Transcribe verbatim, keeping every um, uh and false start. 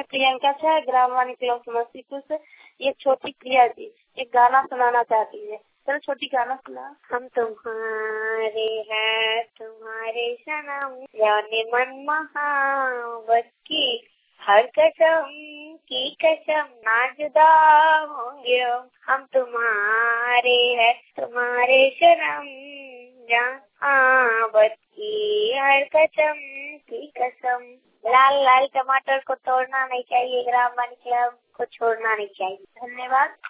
मैं प्रियंका झा, ग्राम वाणी क्लब समस्तीपुर से। ये छोटी प्रिया जी एक गाना सुनाना चाहती है। चलो छोटी गाना सुना। हम तुम्हारे हैं तुम्हारे सनम, जाने मन महावत की हर कसम की कसम, ना जुदा होंगे हम। हम तुम्हारे हैं तुम्हारे सनम, महावत की हर कसम की कसम। लाल लाल टमाटर को तोड़ना नहीं चाहिए, ग्राम वाणी क्लब को छोड़ना नहीं चाहिए। धन्यवाद।